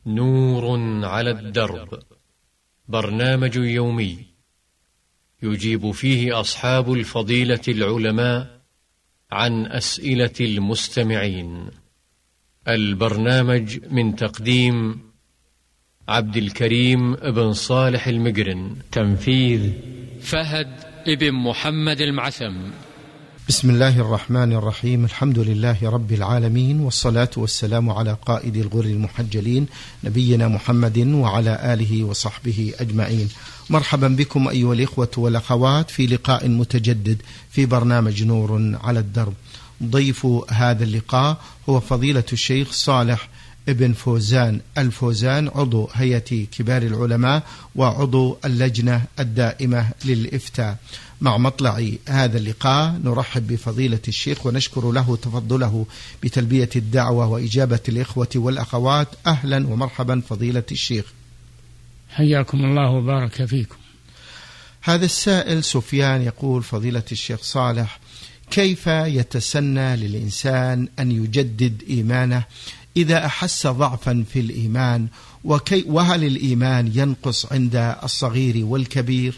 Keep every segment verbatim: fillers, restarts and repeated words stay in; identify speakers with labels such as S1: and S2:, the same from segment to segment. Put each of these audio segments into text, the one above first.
S1: نور على الدرب، برنامج يومي يجيب فيه أصحاب الفضيلة العلماء عن أسئلة المستمعين. البرنامج من تقديم عبد الكريم بن صالح المقرن، تنفيذ فهد ابن محمد المعثم.
S2: بسم الله الرحمن الرحيم. الحمد لله رب العالمين، والصلاة والسلام على قائد الغر المحجلين نبينا محمد وعلى آله وصحبه أجمعين. مرحبا بكم أيها الإخوة والأخوات في لقاء متجدد في برنامج نور على الدرب. ضيف هذا اللقاء هو فضيلة الشيخ صالح ابن فوزان الفوزان، عضو هيئة كبار العلماء وعضو اللجنة الدائمة للإفتاء. مع مطلع هذا اللقاء نرحب بفضيلة الشيخ ونشكر له تفضله بتلبية الدعوة وإجابة الإخوة والأخوات. أهلا ومرحبا فضيلة الشيخ.
S3: حياكم الله وبارك فيكم.
S2: هذا السائل سفيان يقول: فضيلة الشيخ صالح، كيف يتسنى للإنسان أن يجدد إيمانه إذا أحس ضعفا في الإيمان، وكي وهل الإيمان ينقص عند الصغير والكبير؟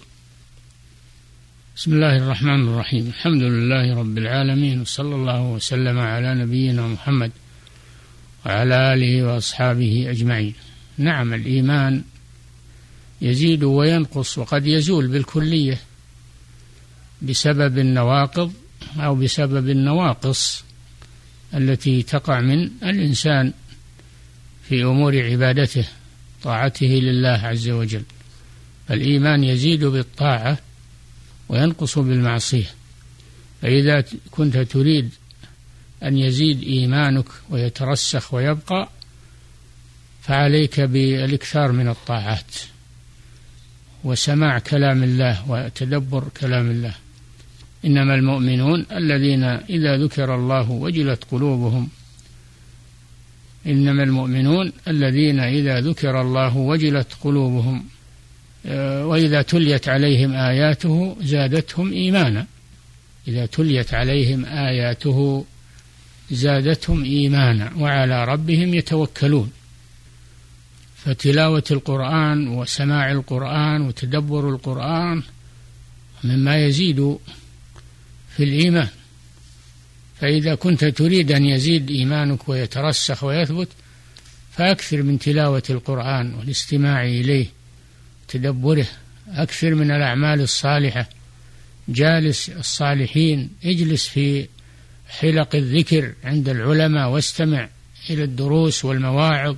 S3: بسم الله الرحمن الرحيم. الحمد لله رب العالمين، وصلى الله وسلم على نبينا محمد وعلى آله وأصحابه أجمعين. نعم، الإيمان يزيد وينقص، وقد يزول بالكلية بسبب النواقض أو بسبب النواقص التي تقع من الإنسان في أمور عبادته طاعته لله عز وجل. الإيمان يزيد بالطاعة وينقص بالمعصية. فإذا كنت تريد أن يزيد إيمانك ويترسخ ويبقى، فعليك بالإكثار من الطاعات وسماع كلام الله وتدبر كلام الله. إنما المؤمنون الذين إذا ذكر الله وجلت قلوبهم إنما المؤمنون الذين إذا ذكر الله وجلت قلوبهم وإذا تليت عليهم آياته زادتهم إيمانا. إذا تليت عليهم آياته زادتهم إيمانا وعلى ربهم يتوكلون. فتلاوة القرآن وسماع القرآن وتدبر القرآن مما يزيد في الإيمان. فإذا كنت تريد أن يزيد إيمانك ويترسخ ويثبت، فأكثر من تلاوة القرآن والاستماع إليه تدبره، أكثر من الأعمال الصالحة، جالس الصالحين، اجلس في حلق الذكر عند العلماء واستمع إلى الدروس والمواعظ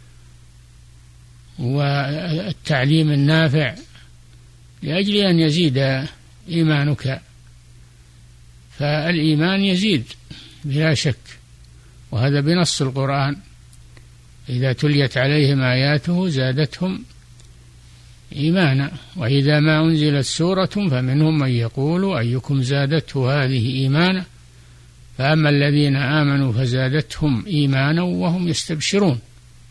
S3: والتعليم النافع لأجل أن يزيد إيمانك. فالإيمان يزيد بلا شك، وهذا بنص القرآن: إذا تليت عليهم آياته زادتهم إيمانا وإذا ما أنزلت سورة فمنهم من يقول أيكم زادته هذه إيمانا فأما الذين آمنوا فزادتهم إيمانا وهم يستبشرون.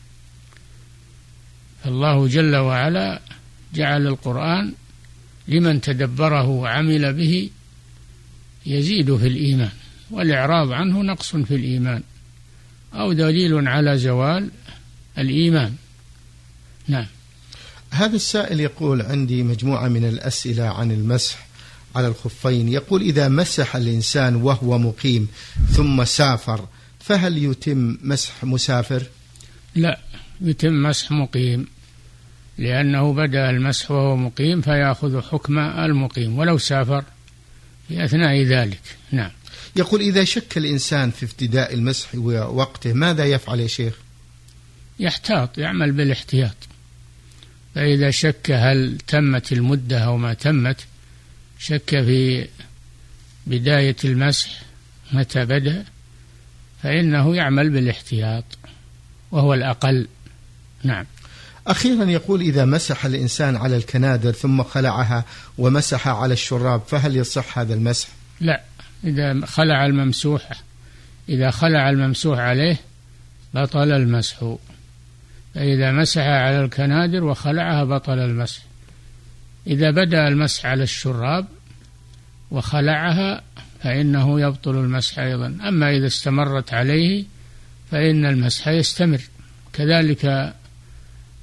S3: فالله جل وعلا جعل القرآن لمن تدبره وعمل به يزيد في الإيمان، والإعراض عنه نقص في الإيمان أو دليل على زوال الإيمان. نعم.
S2: هذا السائل يقول: عندي مجموعة من الأسئلة عن المسح على الخفين. يقول: إذا مسح الإنسان وهو مقيم ثم سافر، فهل يتم مسح مسافر؟
S3: لا، يتم مسح مقيم، لأنه بدأ المسح وهو مقيم فيأخذ حكم المقيم ولو سافر في أثناء ذلك. نعم.
S2: يقول: إذا شك الإنسان في ابتداء المسح ووقته ماذا يفعل يا شيخ؟
S3: يحتاط، يعمل بالاحتياط. فإذا شك هل تمت المدة أو ما تمت، شك في بداية المسح متى بدأ، فإنه يعمل بالاحتياط وهو الأقل. نعم.
S2: أخيرا يقول: إذا مسح الإنسان على الكنادر ثم خلعها ومسح على الشراب، فهل يصح هذا المسح؟
S3: لا، إذا خلع الممسوح إذا خلع الممسوح عليه بطل المسح. فإذا مسح على الكنادر وخلعها بطل المسح. إذا بدأ المسح على الشراب وخلعها فإنه يبطل المسح أيضا. أما إذا استمرت عليه فإن المسح يستمر. كذلك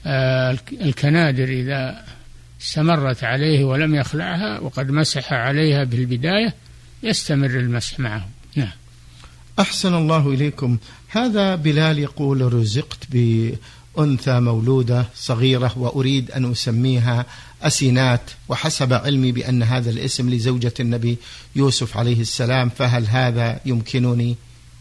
S3: الكنادر إذا استمرت عليه ولم يخلعها وقد مسح عليها بالبداية يستمر المسح معه. نعم.
S2: أحسن الله إليكم. هذا بلال يقول: رزقت بأنثى مولودة صغيرة وأريد أن أسميها أسينات، وحسب علمي بأن هذا الاسم لزوجة النبي يوسف عليه السلام، فهل هذا يمكنني؟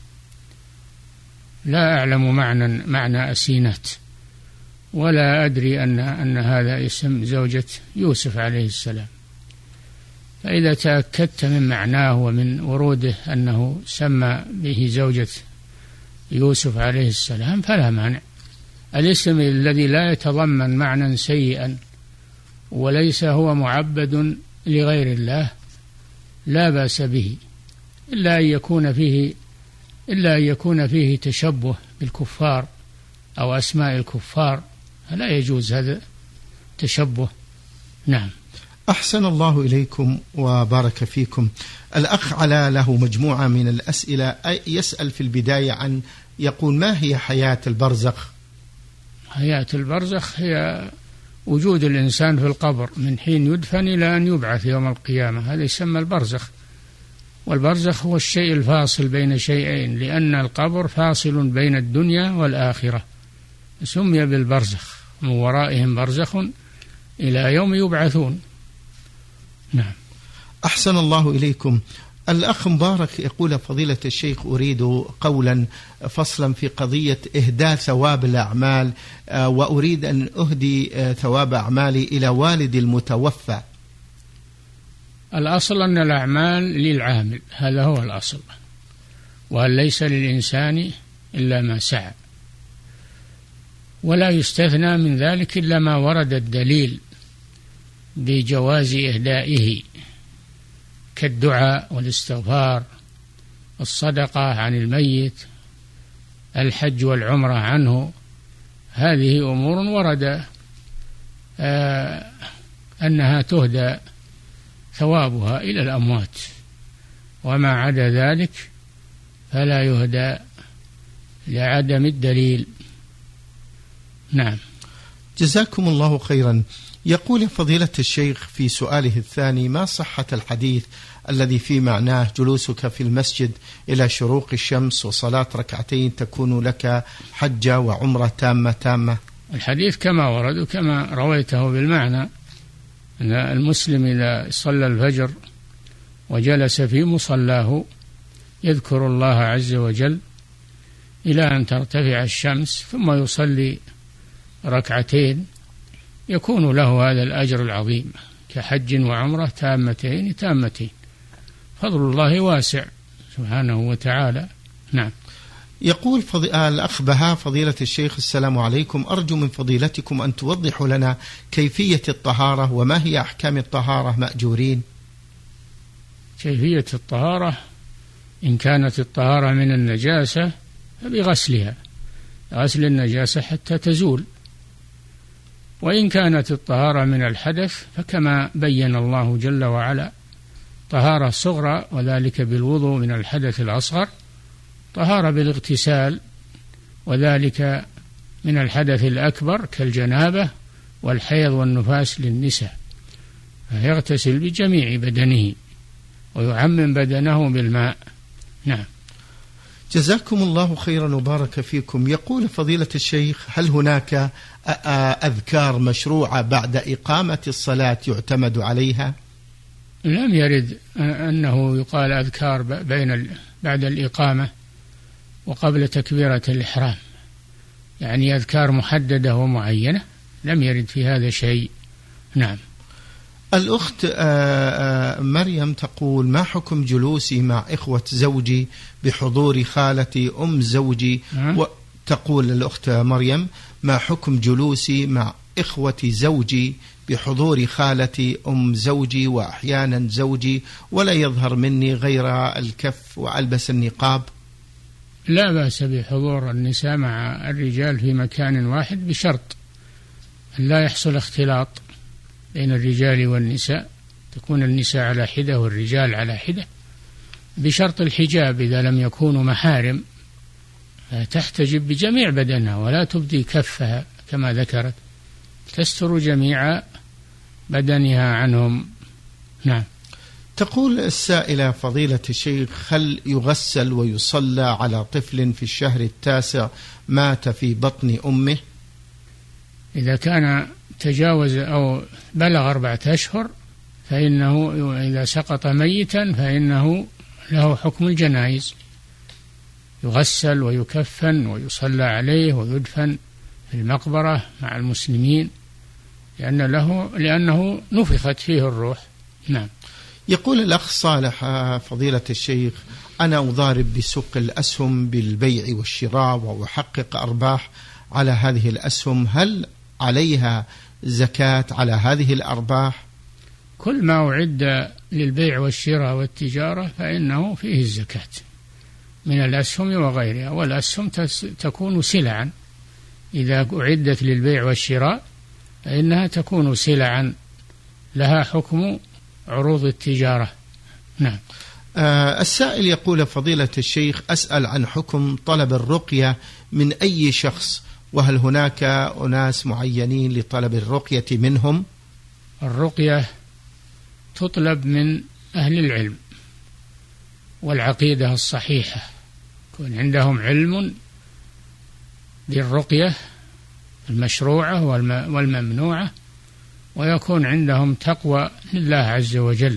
S3: لا أعلم معنى معنى أسينات، ولا أدري أن أن هذا اسم زوجة يوسف عليه السلام، فإذا تأكدت من معناه ومن وروده أنه سمى به زوجة يوسف عليه السلام فلا مانع. الاسم الذي لا يتضمن معنى سيئا وليس هو معبد لغير الله لا بأس به، إلا أن يكون فيه إلا أن يكون فيه تشبه بالكفار أو أسماء الكفار، فلا يجوز هذا تشبه. نعم.
S2: أحسن الله إليكم وبارك فيكم. الأخ على له مجموعة من الأسئلة، يسأل في البداية عن يقول: ما هي حياة البرزخ؟
S3: حياة البرزخ هي وجود الإنسان في القبر من حين يدفن إلى أن يبعث يوم القيامة، هذا يسمى البرزخ. والبرزخ هو الشيء الفاصل بين شيئين، لأن القبر فاصل بين الدنيا والآخرة، سمي بالبرزخ، من ورائهم برزخ إلى يوم يبعثون. نعم.
S2: أحسن الله إليكم. الأخ مبارك يقول: فضيلة الشيخ، أريد قولا فصلا في قضية إهداء ثواب الأعمال، وأريد أن أهدي ثواب أعمالي إلى والدي المتوفى.
S3: الأصل أن الأعمال للعامل، هذا هو الأصل، وأن ليس للإنسان إلا ما سعى، ولا يستثنى من ذلك إلا ما ورد الدليل بجواز إهدائه، كالدعاء والاستغفار، الصدقة عن الميت، الحج والعمرة عنه، هذه أمور ورد آه أنها تهدى ثوابها إلى الأموات، وما عدا ذلك فلا يهدى لعدم الدليل. نعم.
S2: جزاكم الله خيرا. يقول فضيلة الشيخ في سؤاله الثاني: ما صحة الحديث الذي في معناه جلوسك في المسجد إلى شروق الشمس وصلاة ركعتين تكون لك حجة وعمرة تامة تامة؟
S3: الحديث كما ورد وكما رويته بالمعنى، أن المسلم إذا صلى الفجر وجلس في مصلاه يذكر الله عز وجل إلى أن ترتفع الشمس ثم يصلي ركعتين يكون له هذا الأجر العظيم كحج وعمرة تامتين تامتين، فضل الله واسع سبحانه وتعالى. نعم.
S2: يقول فض... الأخ بهاء: فضيلة الشيخ، السلام عليكم، أرجو من فضيلتكم أن توضحوا لنا كيفية الطهارة وما هي أحكام الطهارة مأجورين.
S3: كيفية الطهارة: إن كانت الطهارة من النجاسة فبغسلها، غسل النجاسة حتى تزول، وإن كانت الطهارة من الحدث فكما بين الله جل وعلا: طهارة صغرى وذلك بالوضوء من الحدث الأصغر، طهارة بالاغتسال وذلك من الحدث الأكبر كالجنابة والحيض والنفاس للنساء، فيغتسل بجميع بدنه ويعمم بدنه بالماء. نعم.
S2: جزاكم الله خيرا وبارك فيكم. يقول فضيلة الشيخ: هل هناك أذكار مشروعة بعد إقامة الصلاة يعتمد عليها؟
S3: لم يرد أنه يقال أذكار بين بعد الإقامة وقبل تكبيرة الإحرام، يعني أذكار محددة ومعينة، لم يرد في هذا شيء. نعم.
S2: الأخت مريم تقول: ما حكم جلوسي مع إخوة زوجي بحضور خالتي أم زوجي؟ وتقول الأخت مريم: ما حكم جلوسي مع إخوة زوجي بحضور خالتي أم زوجي وأحيانا زوجي ولا يظهر مني غير الكف وألبس النقاب؟
S3: لا بأس بحضور النساء مع الرجال في مكان واحد بشرط أن لا يحصل اختلاط بين الرجال والنساء، تكون النساء على حدة والرجال على حدة، بشرط الحجاب إذا لم يكونوا محارم تحتجب بجميع بدنها ولا تبدي كفها كما ذكرت. تستر جميع بدنها عنهم. نعم.
S2: تقول السائلة فضيلة الشيخ: هل يغسل ويصلى على طفل في الشهر التاسع مات في بطن أمه؟
S3: إذا كان تجاوز أو بلغ أربعة أشهر فإنه إذا سقط ميتا فإنه له حكم الجنائز، يغسل ويكفن ويصلى عليه ويدفن في المقبرة مع المسلمين، لأن له لأنه نفخت فيه الروح. نعم.
S2: يقول الأخ صالح: فضيلة الشيخ، أنا أضارب بسوق الأسهم بالبيع والشراء وأحقق أرباح على هذه الأسهم، هل عليها زكاة على هذه الأرباح؟
S3: كل ما أعد للبيع والشراء والتجارة فإنه فيه الزكاة من الأسهم وغيرها، والأسهم تكون سلعا، إذا أعدت للبيع والشراء فإنها تكون سلعا لها حكم عروض التجارة. نعم.
S2: آه السائل يقول: فضيلة الشيخ، أسأل عن حكم طلب الرقية من أي شخص، وهل هناك أناس معينين لطلب الرقية منهم؟
S3: الرقية تطلب من أهل العلم والعقيدة الصحيحة، يكون عندهم علم بالرقية المشروعة والممنوعة، ويكون عندهم تقوى لله عز وجل،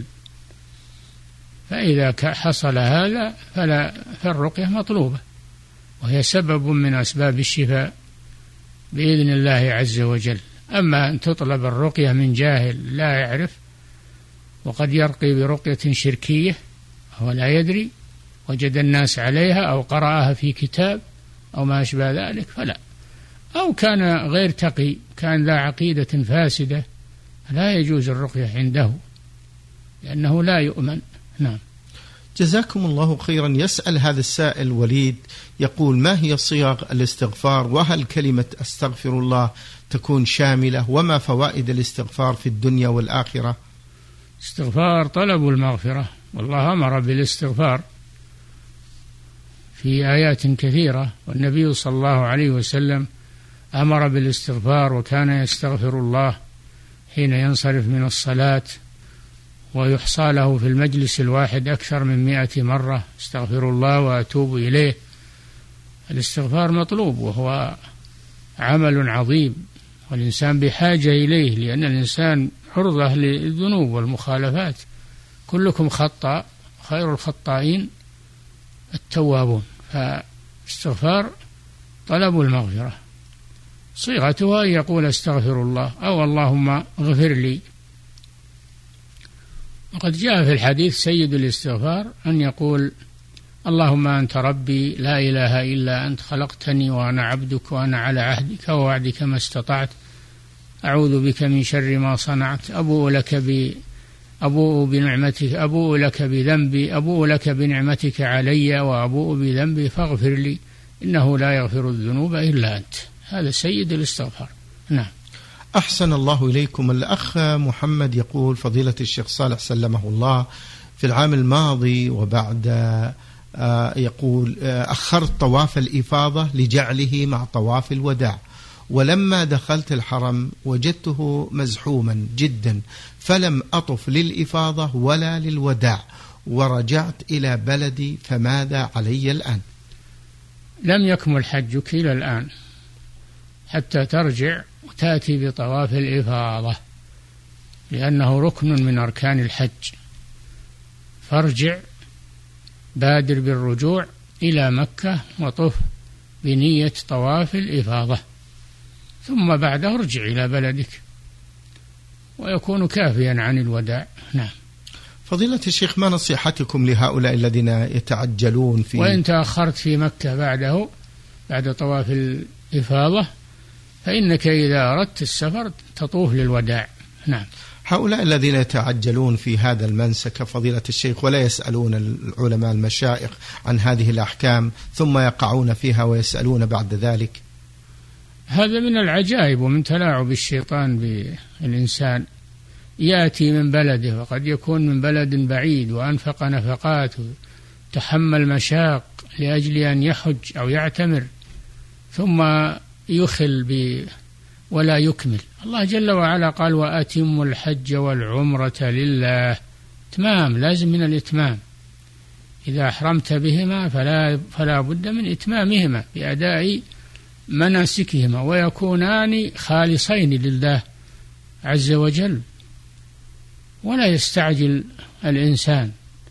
S3: فإذا حصل هذا فلا فالرقية مطلوبة، وهي سبب من أسباب الشفاء بإذن الله عز وجل. أما أن تطلب الرقية من جاهل لا يعرف، وقد يرقي برقية شركية هو لا يدري، وجد الناس عليها أو قرأها في كتاب أو ما أشبه ذلك فلا، أو كان غير تقي، كان ذا عقيدة فاسدة، لا يجوز الرقية عنده لأنه لا يؤمن. نعم.
S2: جزاكم الله خيرا. يسأل هذا السائل وليد، يقول: ما هي صيغ الاستغفار، وهل كلمة أستغفر الله تكون شاملة، وما فوائد الاستغفار في الدنيا والآخرة؟
S3: استغفار طلب المغفرة، والله أمر بالاستغفار في آيات كثيرة، والنبي صلى الله عليه وسلم أمر بالاستغفار، وكان يستغفر الله حين ينصرف من الصلاة، ويحصى له في المجلس الواحد أكثر من مئة مرة: استغفر الله وأتوب إليه. الاستغفار مطلوب، وهو عمل عظيم، والإنسان بحاجة إليه، لأن الإنسان عرضة للذنوب والمخالفات. كلكم خطاء، خير الخطائين التوابون. فاستغفار طلب المغفرة، صيغتها يقول استغفر الله أو اللهم اغفر لي. وقد جاء في الحديث سيد الاستغفار أن يقول: اللهم أنت ربي لا إله إلا أنت، خلقتني وأنا عبدك، وأنا على عهدك ووعدك ما استطعت، أعوذ بك من شر ما صنعت، أبوء لك ب أبوء بنعمتك أبوء لك بذنبي أبوء لك بنعمتك علي وأبوء بذنبي فاغفر لي إنه لا يغفر الذنوب إلا أنت. هذا سيد الاستغفار. نعم.
S2: أحسن الله إليكم. الأخ محمد يقول: فضيلة الشيخ صالح سلمه الله، في العام الماضي وبعد آه يقول آه أخرت طواف الإفاضة لجعله مع طواف الوداع، ولما دخلت الحرم وجدته مزحوما جدا، فلم أطف للإفاضة ولا للوداع، ورجعت إلى بلدي، فماذا علي الآن؟
S3: لم يكمل حجك إلى الآن حتى ترجع وتأتي بطواف الإفاضة، لأنه ركن من أركان الحج. فارجع، بادر بالرجوع إلى مكة وطف بنية طواف الإفاضة، ثم بعده ارجع إلى بلدك ويكون كافيا عن الوداع. نعم.
S2: فضيلة الشيخ، ما نصيحتكم لهؤلاء الذين يتعجلون في
S3: وإن تأخرت في مكة بعده بعد طواف الإفاضة فإنك إذا أردت السفر تطوف للوداع. نعم.
S2: هؤلاء الذين يتعجلون في هذا المنسك فضيلة الشيخ ولا يسألون العلماء المشايخ عن هذه الأحكام، ثم يقعون فيها ويسألون بعد ذلك،
S3: هذا من العجائب ومن تلاعب الشيطان بالإنسان. يأتي من بلده، وقد يكون من بلد بعيد، وأنفق نفقات وتحمل مشاق لأجل أن يحج أو يعتمر، ثم يخل ولا يكمل. الله جل وعلا قال وأتموا الحج والعمرة لله، إتمام، لازم من الإتمام. إذا أحرمت بهما فلا, فلا بد من إتمامهما بأداء مناسكهما، ويكونان خالصين لله عز وجل. ولا يستعجل الإنسان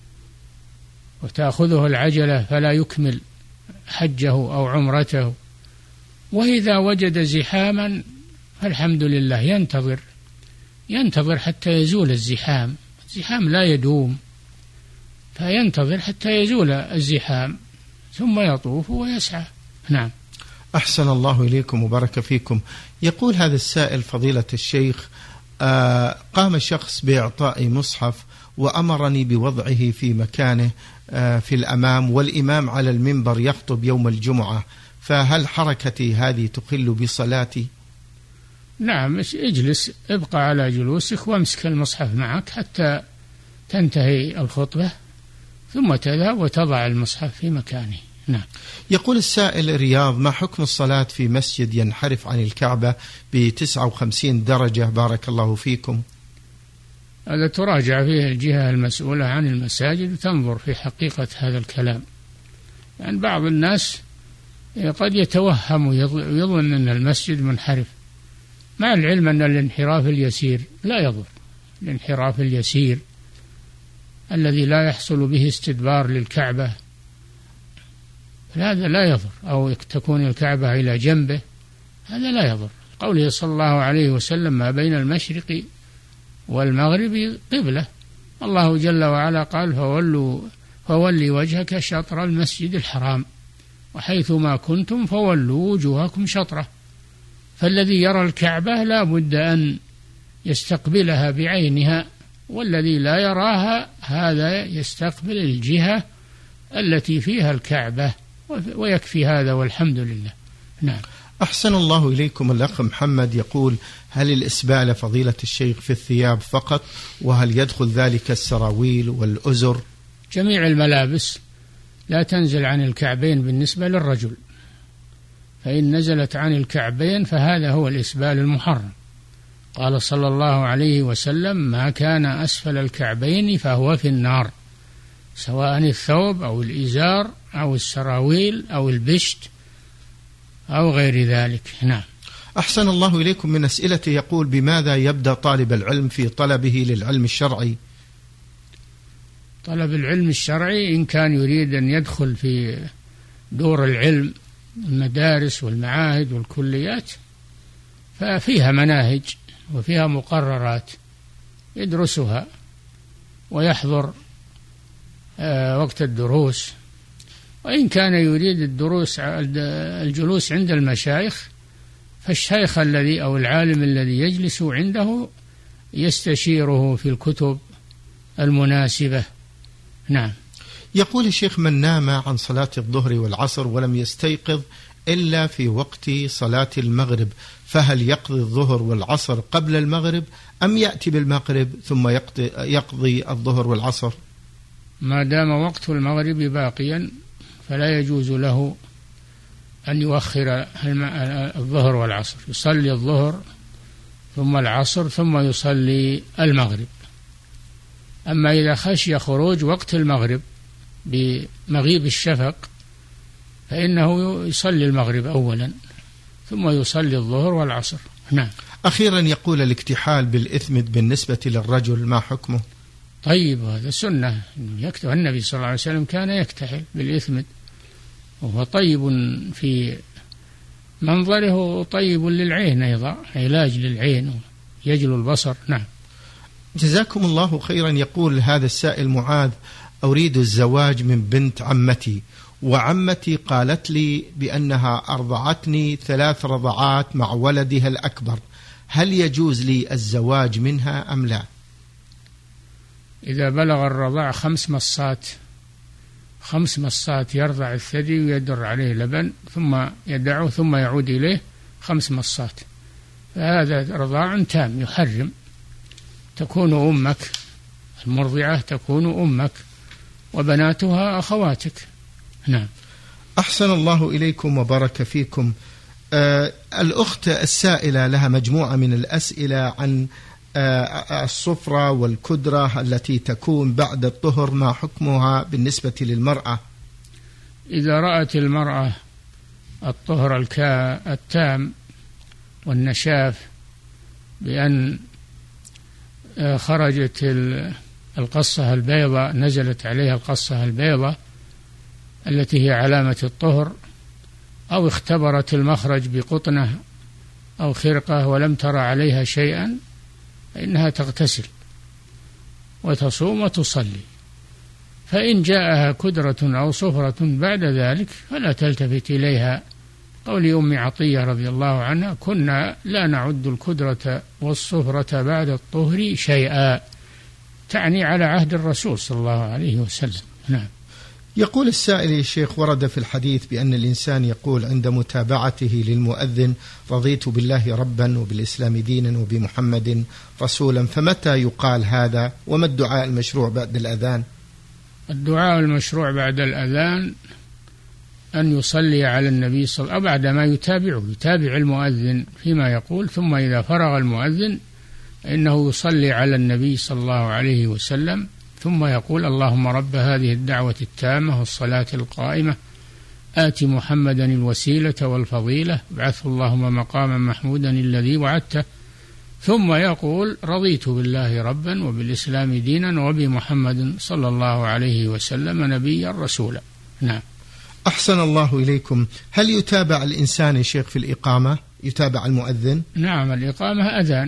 S3: وتأخذه العجلة فلا يكمل حجه أو عمرته. وإذا وجد زحاما فالحمد لله، ينتظر ينتظر حتى يزول الزحام. الزحام لا يدوم، فينتظر حتى يزول الزحام ثم يطوف ويسعى. نعم.
S2: أحسن الله إليكم وبارك فيكم. يقول هذا السائل فضيلة الشيخ: آه قام شخص بإعطاء مصحف وأمرني بوضعه في مكانه آه في الأمام، والإمام على المنبر يخطب يوم الجمعة، فهل حركتي هذه تخل بصلاتي؟
S3: نعم، اجلس، ابقى على جلوسك وامسك المصحف معك حتى تنتهي الخطبة، ثم تذهب وتضع المصحف في مكانه. نعم.
S2: يقول السائل: رياض، ما حكم الصلاة في مسجد ينحرف عن الكعبة بتسعة وخمسين درجة بارك الله فيكم؟
S3: هذا تراجع فيه الجهة المسؤولة عن المساجد وتنظر في حقيقة هذا الكلام. يعني بعض الناس قد يتوهم ويظن أن المسجد منحرف، مع العلم أن الانحراف اليسير لا يضر. الانحراف اليسير الذي لا يحصل به استدبار للكعبة هذا لا يضر، أو تكون الكعبة إلى جنبه، هذا لا يضر. قوله صلى الله عليه وسلم: ما بين المشرق والمغرب قبلة. الله جل وعلا قال: فولوا فولي وجهك شطر المسجد الحرام وحيث ما كنتم فولوا وجوهكم شطره. فالذي يرى الكعبة لا بد أن يستقبلها بعينها، والذي لا يراها هذا يستقبل الجهة التي فيها الكعبة، ويكفي هذا والحمد لله. نعم.
S2: أحسن الله إليكم. الأخ محمد يقول: هل الإسبال فضيلة الشيخ في الثياب فقط، وهل يدخل ذلك السراويل والأزر؟
S3: جميع الملابس لا تنزل عن الكعبين بالنسبة للرجل، فإن نزلت عن الكعبين فهذا هو الإسبال المحرم. قال صلى الله عليه وسلم: ما كان أسفل الكعبين فهو في النار، سواء الثوب أو الإزار أو السراويل أو البشت أو غير ذلك. نعم.
S2: أحسن الله إليكم. من أسئلته يقول: بماذا يبدأ طالب العلم في طلبه للعلم الشرعي؟
S3: طلب العلم الشرعي إن كان يريد أن يدخل في دور العلم، المدارس والمعاهد والكليات، ففيها مناهج وفيها مقررات يدرسها ويحضر وقت الدروس. وإن كان يريد الدروس الجلوس عند المشايخ، فالشيخ الذي أو العالم الذي يجلس عنده يستشيره في الكتب المناسبة. نعم.
S2: يقول الشيخ: من نام عن صلاة الظهر والعصر ولم يستيقظ إلا في وقت صلاة المغرب، فهل يقضي الظهر والعصر قبل المغرب أم يأتي بالمغرب ثم يقضي, يقضي الظهر والعصر؟
S3: ما دام وقت المغرب باقيا فلا يجوز له أن يؤخر الظهر والعصر، يصلي الظهر ثم العصر ثم يصلي المغرب. أما إذا خشي خروج وقت المغرب بمغيب الشفق فإنه يصلي المغرب أولا ثم يصلي الظهر والعصر. نعم.
S2: أخيرا يقول: الاكتحال بالإثمد بالنسبة للرجل ما حكمه؟
S3: طيب، هذا سنة يكتب. النبي صلى الله عليه وسلم كان يكتحل بالإثمد، وهو طيب في منظره، طيب للعين أيضا، علاج للعين ويجلو البصر. نعم.
S2: جزاكم الله خيرا. يقول هذا السائل: معاذ، أريد الزواج من بنت عمتي، وعمتي قالت لي بأنها أرضعتني ثلاث رضعات مع ولدها الأكبر، هل يجوز لي الزواج منها أم لا؟
S3: إذا بلغ الرضاع خمس مصات خمس مصات يرضع الثدي ويدر عليه لبن ثم يدعه ثم يعود إليه خمس مصات، فهذا رضاع تام يحرم. تكون أمك المرضعة تكون أمك وبناتها أخواتك. نعم.
S2: أحسن الله إليكم وبارك فيكم. آه الأخت السائلة لها مجموعة من الأسئلة عن آه الصفرة والكدرة التي تكون بعد الطهر، ما حكمها بالنسبة للمرأة؟
S3: إذا رأت المرأة الطهر التام والنشاف بأن خرجت القصة البيضاء، نزلت عليها القصة البيضاء التي هي علامة الطهر، أو اختبرت المخرج بقطنة أو خرقة ولم ترى عليها شيئا، فإنها تغتسل وتصوم وتصلي. فإن جاءها كدرة أو صفرة بعد ذلك فلا تلتفت إليها. قول أم عطية رضي الله عنها: كنا لا نعد الكدرة والصفرة بعد الطهر شيئا، تعني على عهد الرسول صلى الله عليه وسلم. نعم.
S2: يقول السائل: يا شيخ، ورد في الحديث بأن الإنسان يقول عند متابعته للمؤذن: رضيت بالله ربا وبالإسلام دينا وبمحمد رسولا، فمتى يقال هذا؟ وما الدعاء المشروع بعد الأذان؟
S3: الدعاء المشروع بعد الأذان أن يصلي على النبي صلى الله عليه وسلم، بعد ما يتابعه يتابع المؤذن فيما يقول، ثم إذا فرغ المؤذن إنه يصلي على النبي صلى الله عليه وسلم، ثم يقول: اللهم رب هذه الدعوة التامة والصلاة القائمة آت محمدا الوسيلة والفضيلة ابعثه اللهم مقاما محمودا الذي وعدته، ثم يقول: رضيت بالله ربا وبالإسلام دينا وبمحمد صلى الله عليه وسلم نبيا رسولا. نعم.
S2: أحسن الله إليكم. هل يتابع الإنسان يا شيخ في الإقامة؟ يتابع المؤذن؟
S3: نعم، الإقامة أذان،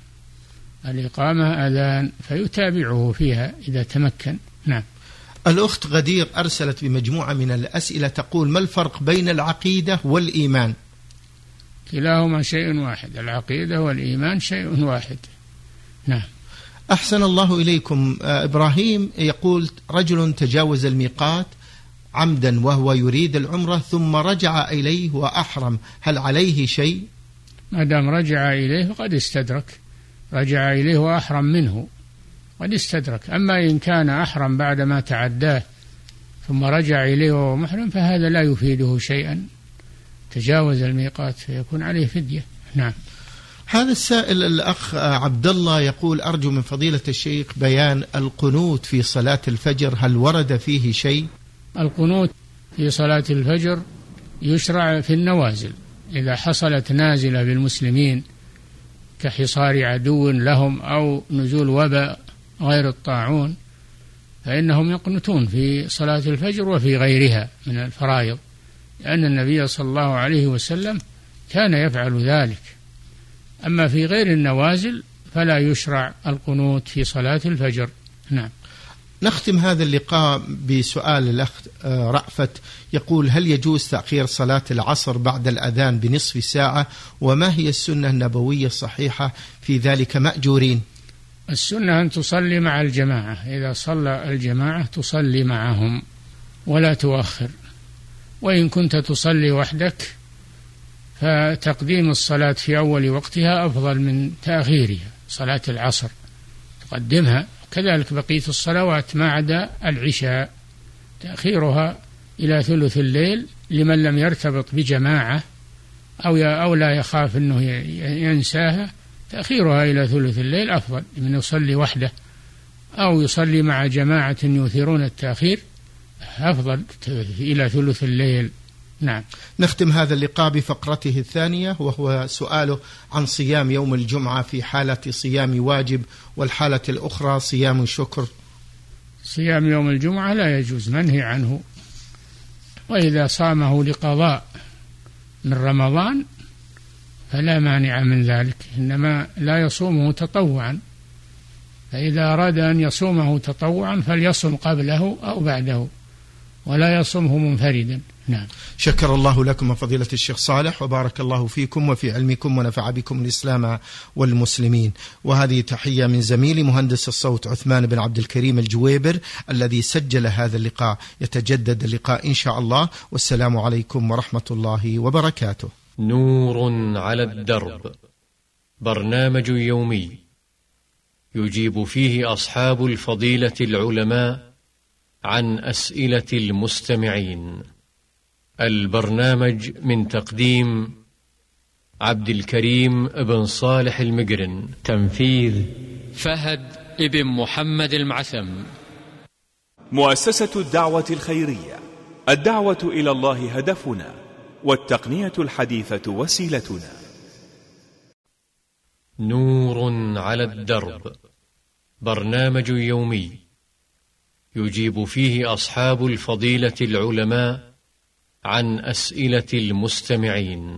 S3: الإقامة أذان فيتابعه فيها إذا تمكن. نعم.
S2: الأخت غدير أرسلت بمجموعة من الأسئلة تقول: ما الفرق بين العقيدة والإيمان؟
S3: كلاهما شيء واحد، العقيدة والإيمان شيء واحد. نعم.
S2: أحسن الله إليكم. إبراهيم يقول: رجل تجاوز الميقات عمدا وهو يريد العمرة ثم رجع إليه وأحرم، هل عليه شيء؟
S3: ما دام رجع إليه فقد استدرك، رجع إليه وأحرم منه قد استدرك. أما إن كان أحرم بعدما تعداه ثم رجع إليه وهو محرم فهذا لا يفيده شيئا، تجاوز الميقات فيكون عليه فدية. نعم.
S2: هذا السائل الأخ عبد الله يقول: أرجو من فضيلة الشيخ بيان القنوت في صلاة الفجر، هل ورد فيه شيء؟
S3: القنوت في صلاة الفجر يشرع في النوازل، إذا حصلت نازلة بالمسلمين كحصار عدو لهم أو نزول وباء غير الطاعون فإنهم يقنتون في صلاة الفجر وفي غيرها من الفرائض، لأن النبي صلى الله عليه وسلم كان يفعل ذلك. أما في غير النوازل فلا يشرع القنوت في صلاة الفجر. نعم.
S2: نختم هذا اللقاء بسؤال الأخ رأفت يقول: هل يجوز تأخير صلاة العصر بعد الأذان بنصف ساعة؟ وما هي السنة النبوية الصحيحة في ذلك مأجورين؟
S3: السنة أن تصلي مع الجماعة، إذا صلى الجماعة تصلي معهم ولا تؤخر، وإن كنت تصلي وحدك فتقديم الصلاة في أول وقتها أفضل من تأخيرها. صلاة العصر تقدمها، كذلك بقية الصلوات ما عدا العشاء تأخيرها إلى ثلث الليل لمن لم يرتبط بجماعة أو أو لا يخاف أنه ينساها، تأخيرها إلى ثلث الليل أفضل من يصلي وحده، أو يصلي مع جماعة يؤثرون التأخير أفضل إلى ثلث الليل. نعم.
S2: نختم هذا اللقاء بفقرته الثانية، وهو سؤاله عن صيام يوم الجمعة في حالة صيام واجب، والحالة الأخرى صيام شكر.
S3: صيام يوم الجمعة لا يجوز، منهي عنه، وإذا صامه لقضاء من رمضان فلا مانع من ذلك، إنما لا يصومه تطوعا، فإذا أراد أن يصومه تطوعا فليصم قبله أو بعده ولا يصومه منفردا. نعم.
S2: شكر الله لكم فضيلة الشيخ صالح، وبارك الله فيكم وفي علمكم ونفع بكم الإسلام والمسلمين. وهذه تحية من زميلي مهندس الصوت عثمان بن عبد الكريم الجويبر الذي سجل هذا اللقاء. يتجدد اللقاء إن شاء الله، والسلام عليكم ورحمة الله وبركاته.
S1: نور على الدرب، برنامج يومي يجيب فيه أصحاب الفضيلة العلماء عن أسئلة المستمعين. البرنامج من تقديم عبد الكريم بن صالح المقرن.
S4: تنفيذ
S1: فهد ابن محمد المعثم.
S5: مؤسسة الدعوة الخيرية، الدعوة إلى الله هدفنا، والتقنية الحديثة وسيلتنا.
S1: نور على الدرب، برنامج يومي يجيب فيه أصحاب الفضيلة العلماء عن أسئلة المستمعين.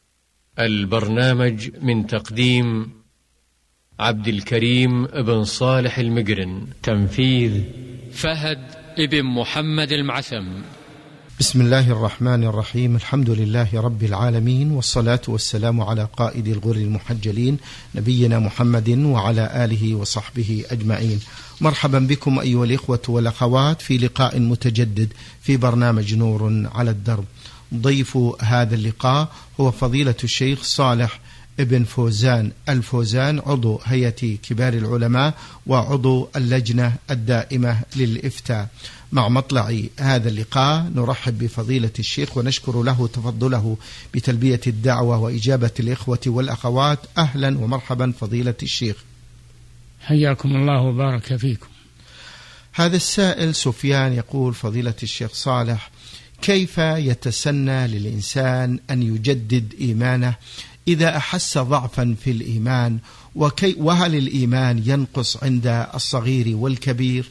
S1: البرنامج من تقديم عبد الكريم بن صالح المقرن.
S4: تنفيذ
S1: فهد ابن محمد المعثم.
S2: بسم الله الرحمن الرحيم. الحمد لله رب العالمين، والصلاة والسلام على قائد الغر المحجلين نبينا محمد وعلى آله وصحبه أجمعين. مرحبا بكم أيها الإخوة والأخوات في لقاء متجدد في برنامج نور على الدرب. ضيف هذا اللقاء هو فضيلة الشيخ صالح ابن فوزان الفوزان، عضو هيئة كبار العلماء وعضو اللجنة الدائمة للإفتاء. مع مطلع هذا اللقاء نرحب بفضيلة الشيخ ونشكر له تفضله بتلبية الدعوة وإجابة الإخوة والأخوات. أهلا ومرحبا فضيلة الشيخ.
S3: حياكم الله وبارك فيكم.
S2: هذا السائل سفيان يقول: فضيلة الشيخ صالح، كيف يتسنى للإنسان أن يجدد إيمانه إذا أحس ضعفا في الإيمان؟ وكي وهل الإيمان ينقص عند الصغير والكبير؟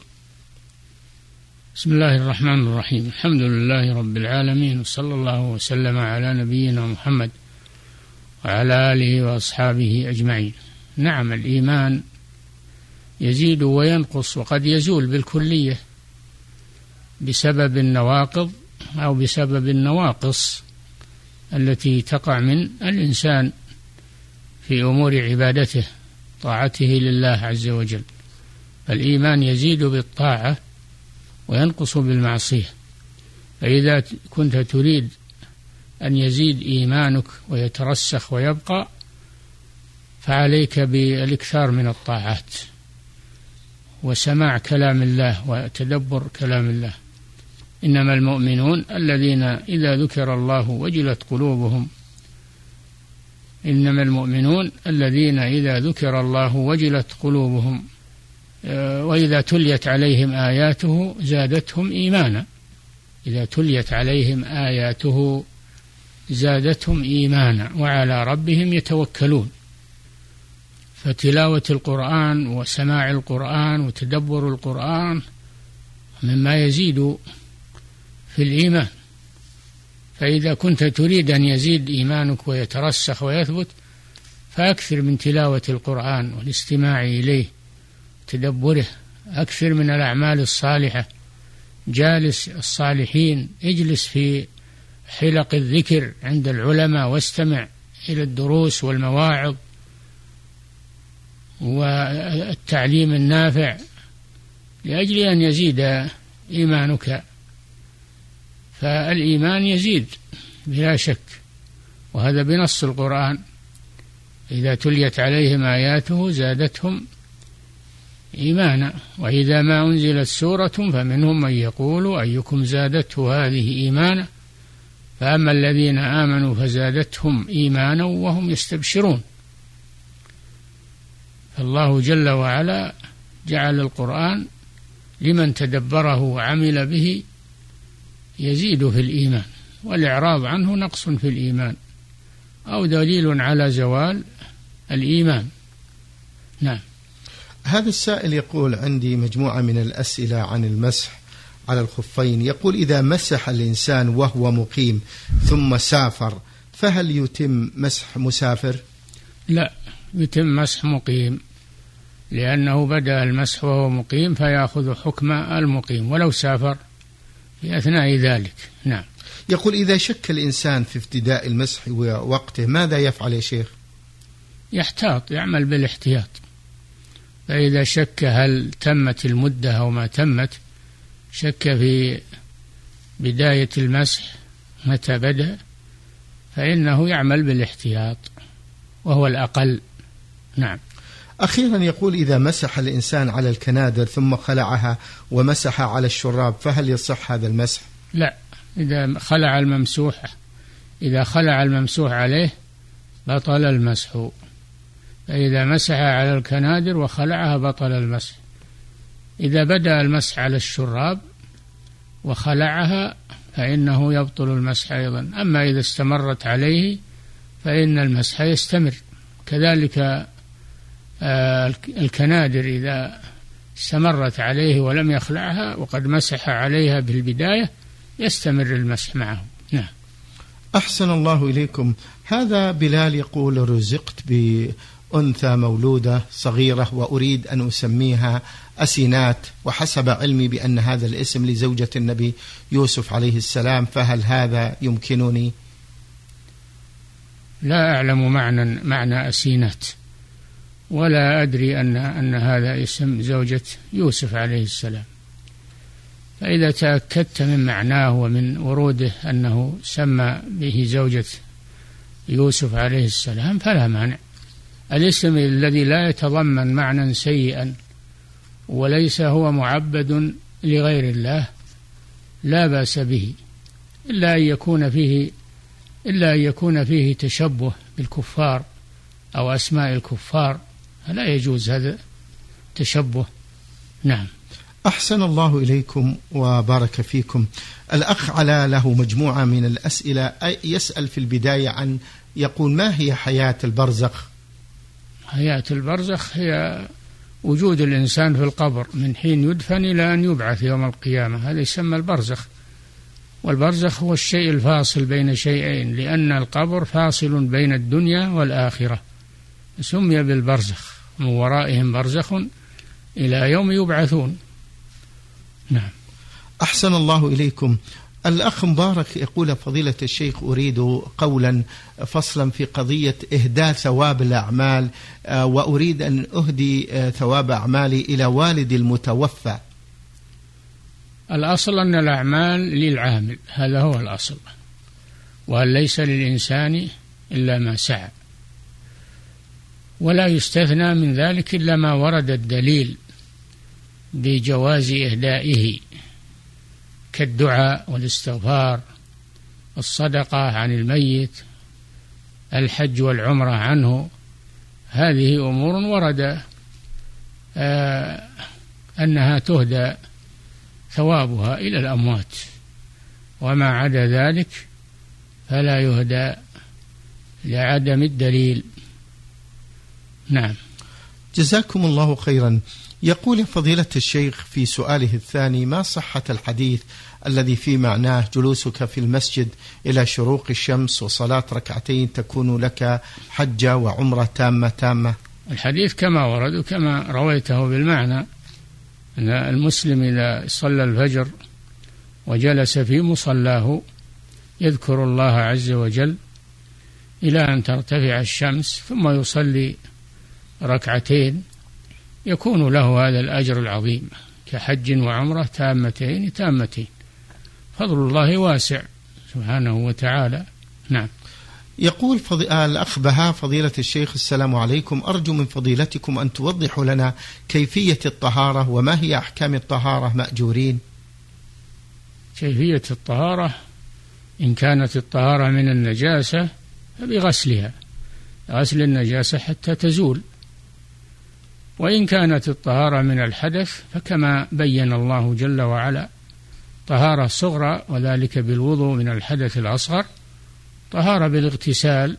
S3: بسم الله الرحمن الرحيم. الحمد لله رب العالمين، وصلى الله وسلم على نبينا محمد وعلى آله وأصحابه أجمعين. نعم، الإيمان يزيد وينقص، وقد يزول بالكلية بسبب النواقض أو بسبب النواقص التي تقع من الإنسان في أمور عبادته، طاعته لله عز وجل. الإيمان يزيد بالطاعة وينقص بالمعصية. فإذا كنت تريد أن يزيد إيمانك ويترسخ ويبقى، فعليك بالإكثار من الطاعات وسماع كلام الله وتدبر كلام الله. إنما المؤمنون الذين إذا ذكر الله وجلت قلوبهم إنما المؤمنون الذين إذا ذكر الله وجلت قلوبهم وإذا تليت عليهم آياته زادتهم إيمانا. إذا تليت عليهم آياته زادتهم إيمانا وعلى ربهم يتوكلون. فتلاوة القرآن وسماع القرآن وتدبر القرآن مما يزيد في الإيمان. فإذا كنت تريد أن يزيد إيمانك ويترسخ ويثبت، فأكثر من تلاوة القرآن والاستماع إليه تدبره. أكثر من الأعمال الصالحة، جالس الصالحين، اجلس في حلق الذكر عند العلماء واستمع إلى الدروس والمواعظ والتعليم النافع لأجل أن يزيد إيمانك. فالإيمان يزيد بلا شك، وهذا بنص القرآن: إذا تليت عليهم آياته زادتهم إيمانا وإذا ما أنزلت سورة فمنهم من يقول أيكم زادته هذه إيمانا فأما الذين آمنوا فزادتهم إيمانا وهم يستبشرون. فالله جل وعلا جعل القرآن لمن تدبره وعمل به يزيد في الإيمان، والإعراض عنه نقص في الإيمان أو دليل على زوال الإيمان. نعم.
S2: هذا السائل يقول: عندي مجموعة من الأسئلة عن المسح على الخفين. يقول: إذا مسح الإنسان وهو مقيم ثم سافر، فهل يتم مسح مسافر؟
S3: لا، يتم مسح مقيم، لأنه بدأ المسح وهو مقيم فيأخذ حكم المقيم ولو سافر في أثناء ذلك. نعم.
S2: يقول: إذا شك الإنسان في ابتداء المسح ووقته ماذا يفعل يا شيخ؟
S3: يحتاط، يعمل بالاحتياط. فإذا شك هل تمت المدة أو ما تمت، شك في بداية المسح متى بدأ، فإنه يعمل بالاحتياط وهو الأقل. نعم.
S2: أخيرا يقول: إذا مسح الإنسان على الكنادر ثم خلعها ومسح على الشراب، فهل يصح هذا المسح؟
S3: لا، إذا خلع الممسوح إذا خلع الممسوح عليه بطل المسح. فإذا مسح على الكنادر وخلعها بطل المسح. إذا بدأ المسح على الشراب وخلعها فإنه يبطل المسح أيضا. أما إذا استمرت عليه فإن المسح يستمر. كذلك الكنادر إذا استمرت عليه ولم يخلعها وقد مسح عليها بالبداية يستمر المسح معه. نعم.
S2: أحسن الله إليكم. هذا بلال يقول: رزقت بأنثى مولودة صغيرة وأريد أن أسميها أسينات، وحسب علمي بأن هذا الاسم لزوجة النبي يوسف عليه السلام، فهل هذا يمكنني؟
S3: لا أعلم معنى معنى أسينات، ولا أدري أن أن هذا اسم زوجة يوسف عليه السلام. فإذا تأكدت من معناه ومن وروده أنه سمى به زوجة يوسف عليه السلام فلا مانع. الاسم الذي لا يتضمن معنى سيئا وليس هو معبد لغير الله لا بأس به، إلا أن يكون فيه إلا أن يكون فيه تشبه بالكفار أو أسماء الكفار، فلا يجوز هذا تشبه. نعم.
S2: أحسن الله إليكم وبارك فيكم. الأخ على له مجموعة من الأسئلة، يسأل في البداية عن يقول: ما هي حياة البرزخ؟
S3: حياة البرزخ هي وجود الإنسان في القبر من حين يدفن إلى أن يبعث يوم القيامة، هذا يسمى البرزخ. والبرزخ هو الشيء الفاصل بين شيئين، لأن القبر فاصل بين الدنيا والآخرة، سمي بالبرزخ، من ورائهم برزخ إلى يوم يبعثون. نعم.
S2: أحسن الله إليكم. الأخ مبارك يقول: فضيلة الشيخ، أريد قولا فصلا في قضية إهداء ثواب الأعمال، وأريد أن أهدي ثواب أعمالي إلى والدي المتوفى.
S3: الأصل أن الأعمال للعامل، هذا هو الأصل، وأن ليس للإنسان إلا ما سعى، ولا يستثنى من ذلك إلا ما ورد الدليل بجواز إهدائه، كالدعاء والاستغفار، الصدقة عن الميت، الحج والعمرة عنه. هذه أمور ورد آه أنها تهدى ثوابها إلى الأموات، وما عدا ذلك فلا يهدى لعدم الدليل. نعم.
S2: جزاكم الله خيرا. يقول فضيلة الشيخ في سؤاله الثاني: ما صحة الحديث الذي في معناه جلوسك في المسجد إلى شروق الشمس وصلاة ركعتين تكون لك حجة وعمرة تامة تامة؟
S3: الحديث كما ورد وكما رويته بالمعنى، أن المسلم إذا صلى الفجر وجلس في مصلاه يذكر الله عز وجل إلى أن ترتفع الشمس ثم يصلي ركعتين يكون له هذا الأجر العظيم كحج وعمرة تامتين تامتين. فضل الله واسع سبحانه وتعالى. نعم.
S2: يقول فض... الأخ بهاء: فضيلة الشيخ، السلام عليكم، أرجو من فضيلتكم أن توضحوا لنا كيفية الطهارة وما هي أحكام الطهارة مأجورين.
S3: كيفية الطهارة: إن كانت الطهارة من النجاسة فبغسلها، غسل النجاسة حتى تزول. وإن كانت الطهارة من الحدث فكما بين الله جل وعلا: طهارة صغرى وذلك بالوضوء من الحدث الأصغر، طهارة بالاغتسال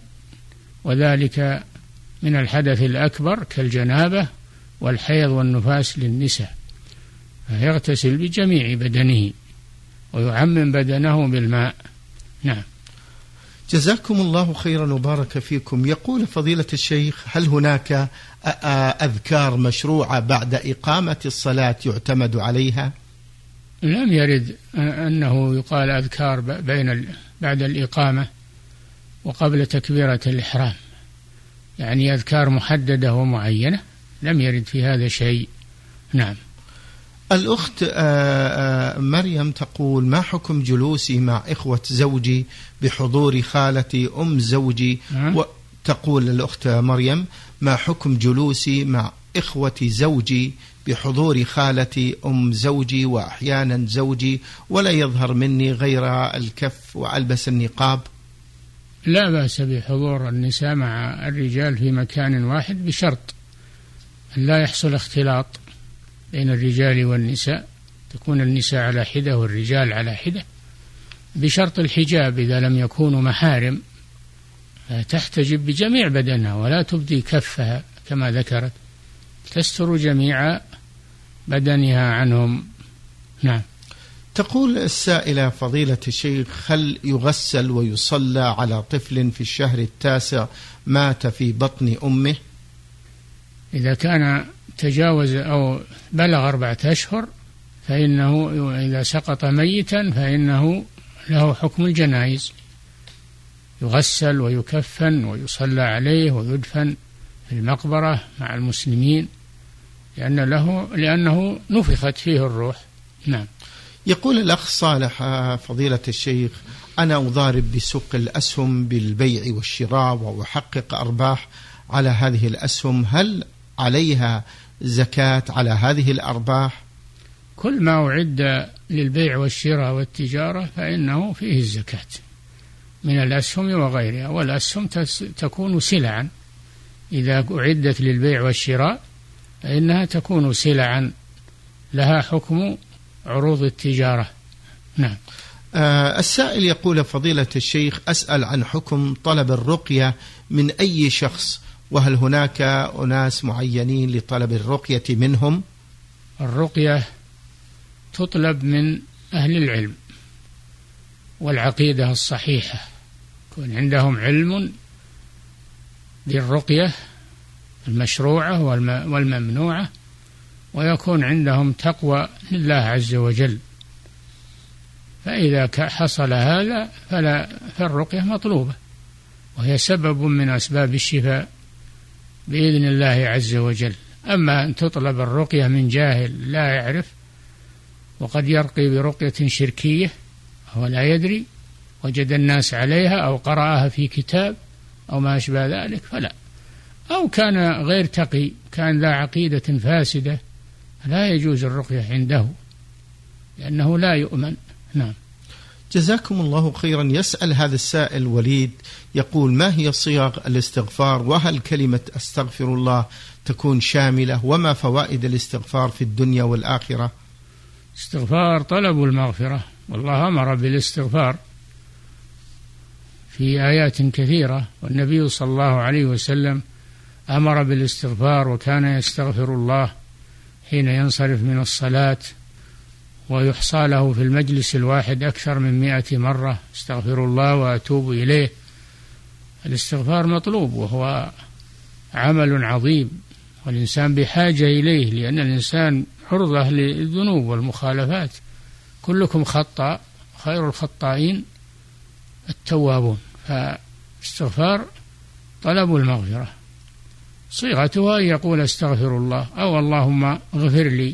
S3: وذلك من الحدث الأكبر كالجنابة والحيض والنفاس للنساء، فيغتسل بجميع بدنه ويعمم بدنه بالماء. نعم.
S2: جزاكم الله خيرا وبارك فيكم. يقول فضيلة الشيخ: هل هناك أذكار مشروعة بعد إقامة الصلاة يعتمد عليها؟
S3: لم يرد أنه يقال أذكار بين بعد الإقامة وقبل تكبيرة الإحرام، يعني أذكار محددة ومعينة، لم يرد في هذا شيء. نعم.
S2: الأخت مريم تقول: ما حكم جلوسي مع إخوة زوجي بحضور خالتي أم زوجي؟ وتقول الأخت مريم: ما حكم جلوسي مع إخوة زوجي بحضور خالتي أم زوجي وأحيانا زوجي ولا يظهر مني غير الكف وألبس النقاب؟
S3: لا بأس بحضور النساء مع الرجال في مكان واحد بشرط أن لا يحصل اختلاط بين الرجال والنساء، تكون النساء على حدة والرجال على حدة، بشرط الحجاب إذا لم يكونوا محارم تحتجب بجميع بدنها ولا تبدي كفها كما ذكرت، تستر جميع بدنها عنهم. نعم.
S2: تقول السائلة فضيلة الشيخ: هل يغسل ويصلى على طفل في الشهر التاسع مات في بطن أمه؟
S3: إذا كان تجاوز أو بلغ أربعة أشهر فإنه إذا سقط ميتا فإنه له حكم الجنائز، يغسل ويكفن ويصلى عليه ويدفن في المقبرة مع المسلمين لأن له لأنه نفخت فيه الروح. نعم.
S2: يقول الأخ صالح: فضيلة الشيخ، أنا أضارب بسوق الأسهم بالبيع والشراء وأحقق أرباح على هذه الأسهم، هل عليها زكاة على هذه الأرباح؟
S3: كل ما أعد للبيع والشراء والتجارة فإنه فيه الزكاة من الأسهم وغيرها، والأسهم تكون سلعا، إذا أعدت للبيع والشراء فإنها تكون سلعا لها حكم عروض التجارة. نعم.
S2: آه السائل يقول: فضيلة الشيخ، أسأل عن حكم طلب الرقية من أي شخص، وهل هناك أناس معينين لطلب الرقية منهم؟
S3: الرقية تطلب من أهل العلم والعقيدة الصحيحة، يكون عندهم علم بالرقية المشروعة والممنوعة، ويكون عندهم تقوى لله عز وجل، فإذا حصل هذا فلا فالرقية مطلوبة وهي سبب من أسباب الشفاء بإذن الله عز وجل. أما أن تطلب الرقية من جاهل لا يعرف وقد يرقي برقية شركية هو لا يدري، وجد الناس عليها أو قرأها في كتاب أو ما أشبه ذلك فلا، أو كان غير تقي، كان ذا عقيدة فاسدة، لا يجوز الرقية عنده لأنه لا يؤمن. نعم.
S2: جزاكم الله خيرا. يسأل هذا السائل وليد يقول: ما هي صيغ الاستغفار، وهل كلمة أستغفر الله تكون شاملة، وما فوائد الاستغفار في الدنيا والآخرة؟
S3: استغفار طلب المغفرة، والله أمر بالاستغفار في آيات كثيرة، والنبي صلى الله عليه وسلم أمر بالاستغفار وكان يستغفر الله حين ينصرف من الصلاة، ويحصى له في المجلس الواحد أكثر من مئة مرة: استغفر الله وأتوب إليه. الاستغفار مطلوب وهو عمل عظيم والإنسان بحاجة إليه، لأن الإنسان عرضة للذنوب والمخالفات، كلكم خطاء خير الخطائين التوابون، فاستغفار طلب المغفرة. صيغتها أن يقول استغفر الله أو اللهم اغفر لي.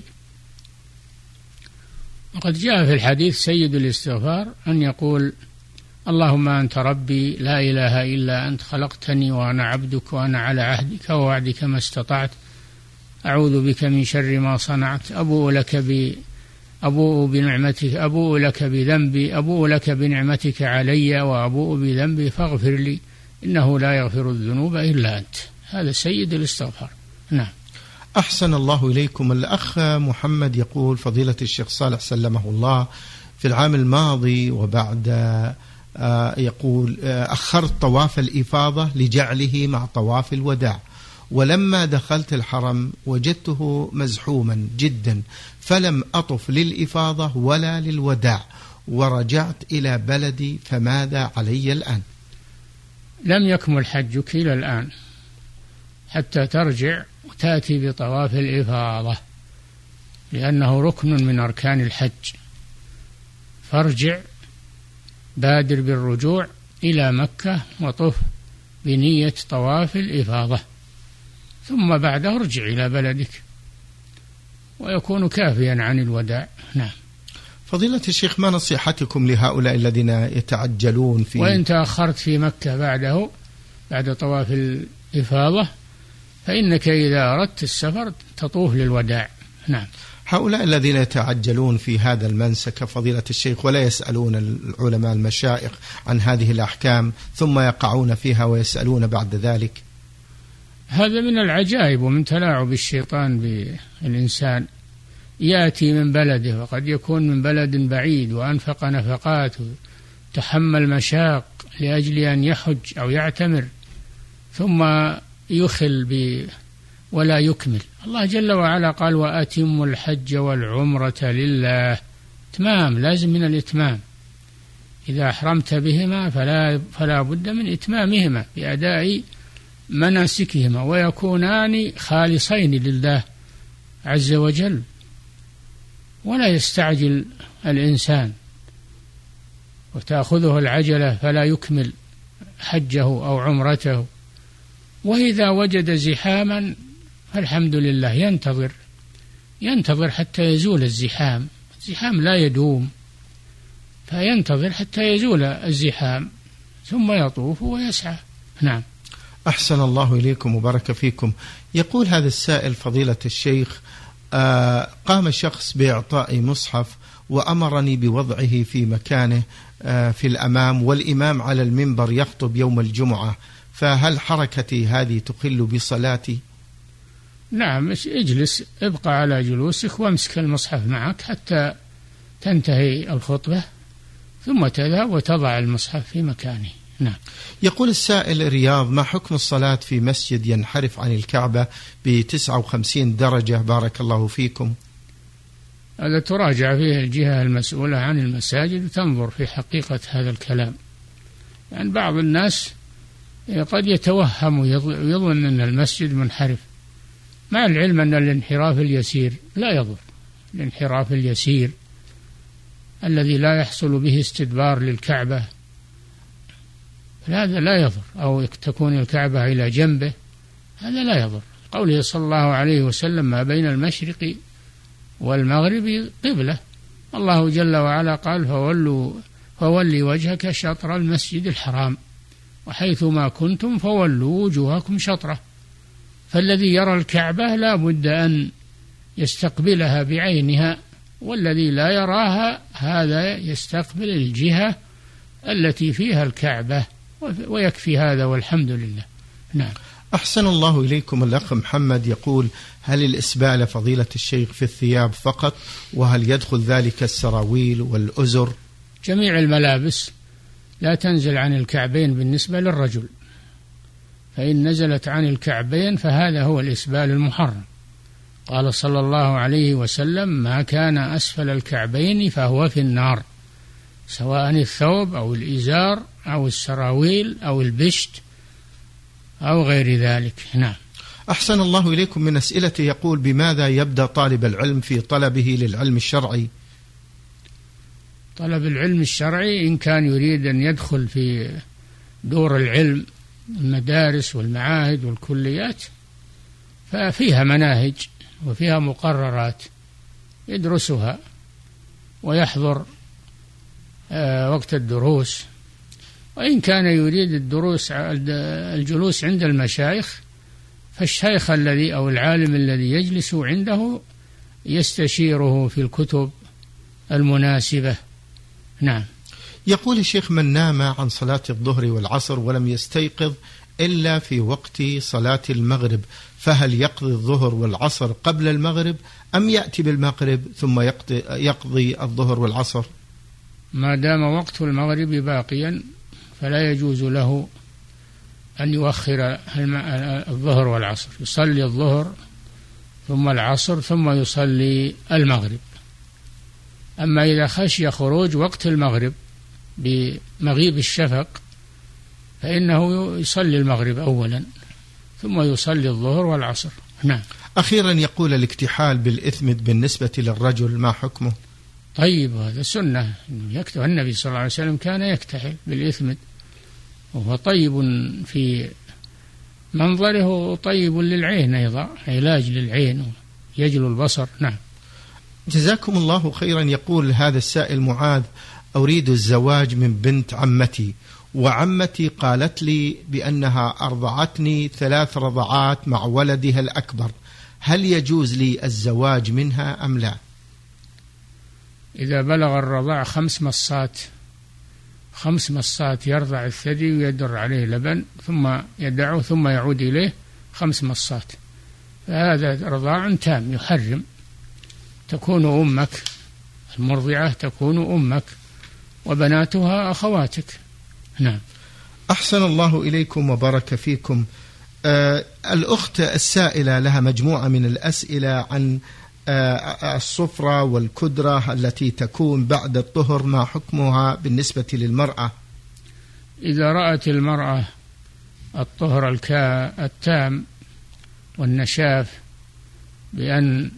S3: وقد جاء في الحديث سيد الاستغفار أن يقول: اللهم أنت ربي لا إله إلا أنت، خلقتني وأنا عبدك وأنا على عهدك ووعدك ما استطعت، أعوذ بك من شر ما صنعت، أبوء لك ب أبوء بنعمتك أبوء لك بذنبي أبوء لك بنعمتك علي وأبوء بذنبي فاغفر لي إنه لا يغفر الذنوب إلا أنت. هذا سيد الاستغفار. نعم.
S2: أحسن الله إليكم. الأخ محمد يقول: فضيلة الشيخ صالح سلمه الله، في العام الماضي وبعد يقول أخرت طواف الإفاضة لجعله مع طواف الوداع، ولما دخلت الحرم وجدته مزحوما جدا، فلم أطف للإفاضة ولا للوداع، ورجعت إلى بلدي، فماذا علي الآن؟
S3: لم يكمل حجك إلى الآن حتى ترجع وتأتي بطواف الإفاضة، لأنه ركن من أركان الحج، فارجع بادر بالرجوع إلى مكة وطف بنية طواف الإفاضة، ثم بعده ارجع إلى بلدك ويكون كافيا عن الوداع. نعم.
S2: فضيلة الشيخ، ما نصيحتكم لهؤلاء الذين يتعجلون في
S3: وإن تأخرت في مكة بعده بعد طواف الإفاضة فإنك إذا أردت السفر تطوف للوداع، نعم.
S2: هؤلاء الذين يتعجلون في هذا المنسك فضيلة الشيخ ولا يسألون العلماء المشايخ عن هذه الأحكام ثم يقعون فيها ويسألون بعد ذلك،
S3: هذا من العجائب ومن تلاعب الشيطان بالإنسان. يأتي من بلده وقد يكون من بلد بعيد وأنفق نفقات وتحمل مشاق لأجل أن يحج أو يعتمر، ثم يخل ب ولا يكمل. الله جل وعلا قال: وأتموا الحج والعمرة لله. إتمام، لازم من الإتمام. إذا أحرمت بهما فلا, فلا بد من إتمامهما بأداء مناسكهما، ويكونان خالصين لله عز وجل. ولا يستعجل الإنسان وتأخذه العجلة فلا يكمل حجه أو عمرته. وإذا وجد زحاما فالحمد لله، ينتظر ينتظر حتى يزول الزحام. الزحام لا يدوم، فينتظر حتى يزول الزحام ثم يطوف ويسعى. نعم.
S2: أحسن الله إليكم وبارك فيكم. يقول هذا السائل فضيلة الشيخ: آه قام شخص بإعطاء مصحف وأمرني بوضعه في مكانه آه في الأمام، والإمام على المنبر يخطب يوم الجمعة، فهل حركتي هذه تخل بصلاتي؟
S3: نعم، اجلس، ابقى على جلوسك وامسك المصحف معك حتى تنتهي الخطبة، ثم تذهب وتضع المصحف في مكانه. نعم.
S2: يقول السائل: رياض، ما حكم الصلاة في مسجد ينحرف عن الكعبة بتسعة وخمسين درجة بارك الله فيكم؟
S3: هذا تراجع فيه الجهة المسؤولة عن المساجد وتنظر في حقيقة هذا الكلام. يعني بعض الناس قد يتوهم ويظن أن المسجد منحرف، مع العلم أن الانحراف اليسير لا يضر. الانحراف اليسير الذي لا يحصل به استدبار للكعبة هذا لا يضر، أو تكون الكعبة إلى جنبه، هذا لا يضر. قوله صلى الله عليه وسلم: ما بين المشرق والمغرب قبلة. الله جل وعلا قال: فولوا فولي وجهك شطر المسجد الحرام وحيثما كنتم فولوا وجوهكم شطره. فالذي يرى الكعبة لا بد أن يستقبلها بعينها، والذي لا يراها هذا يستقبل الجهة التي فيها الكعبة، ويكفي هذا والحمد لله. نعم.
S2: أحسن الله إليكم. الأخ محمد يقول: هل الإسبال فضيلة الشيخ في الثياب فقط، وهل يدخل ذلك السراويل والأزر؟
S3: جميع الملابس لا تنزل عن الكعبين بالنسبة للرجل، فإن نزلت عن الكعبين فهذا هو الإسبال المحرم. قال صلى الله عليه وسلم: ما كان أسفل الكعبين فهو في النار، سواء الثوب أو الإزار أو السراويل أو البشت أو غير ذلك. نعم.
S2: أحسن الله إليكم. من أسئلته يقول: بماذا يبدأ طالب العلم في طلبه للعلم الشرعي؟
S3: طلب العلم الشرعي إن كان يريد أن يدخل في دور العلم، المدارس والمعاهد والكليات، ففيها مناهج وفيها مقررات يدرسها ويحضر وقت الدروس. وإن كان يريد الدروس الجلوس عند المشايخ، فالشيخ الذي أو العالم الذي يجلس عنده يستشيره في الكتب المناسبة. نعم.
S2: يقول الشيخ: من نام عن صلاة الظهر والعصر ولم يستيقظ إلا في وقت صلاة المغرب، فهل يقضي الظهر والعصر قبل المغرب أم يأتي بالمغرب ثم يقضي, يقضي الظهر والعصر؟
S3: ما دام وقت المغرب باقيا فلا يجوز له أن يؤخر الظهر والعصر، يصلي الظهر ثم العصر ثم يصلي المغرب. أما إذا خشي خروج وقت المغرب بمغيب الشفق فإنه يصلي المغرب أولا ثم يصلي الظهر والعصر. نعم.
S2: أخيرا يقول: الاكتحال بالإثمد بالنسبة للرجل ما حكمه؟
S3: طيب، هذا سنة يكتب. النبي صلى الله عليه وسلم كان يكتحل بالإثمد، وهو طيب في منظره، طيب للعين أيضا، علاج للعين يجلو البصر. نعم.
S2: جزاكم الله خيرا. يقول هذا السائل: معاذ، أريد الزواج من بنت عمتي، وعمتي قالت لي بأنها أرضعتني ثلاث رضعات مع ولدها الأكبر، هل يجوز لي الزواج منها أم لا؟
S3: إذا بلغ الرضاع خمس مصات خمس مصات يرضع الثدي ويدر عليه لبن ثم يدعه ثم يعود إليه خمس مصات، فهذا رضاع تام يحرم. تكون أمك المرضعة تكون أمك وبناتها أخواتك. نعم.
S2: أحسن الله إليكم وبارك فيكم. آه الأخت السائلة لها مجموعة من الأسئلة عن آه الصفرة والكدرة التي تكون بعد الطهر، ما حكمها بالنسبة للمرأة؟
S3: إذا رأت المرأة الطهر التام والنشاف بأن